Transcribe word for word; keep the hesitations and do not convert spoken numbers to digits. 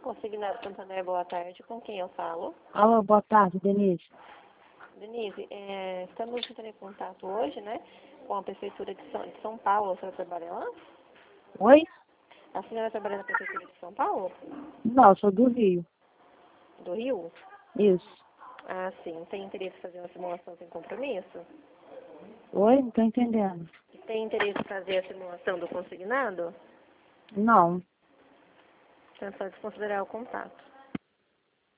Consignado Santander, boa tarde. Com quem eu falo? Alô, boa tarde, Denise. Denise, é, estamos entrando em contato hoje, né, com a Prefeitura de São, de São Paulo. A senhora trabalha lá? Oi? A senhora trabalha na Prefeitura de São Paulo? Não, eu sou do Rio. Do Rio? Isso. Ah, sim. Tem interesse em fazer uma simulação sem compromisso? Oi? Não tô entendendo. Tem interesse em fazer a simulação do consignado? Não. Então é só desconsiderar o contato.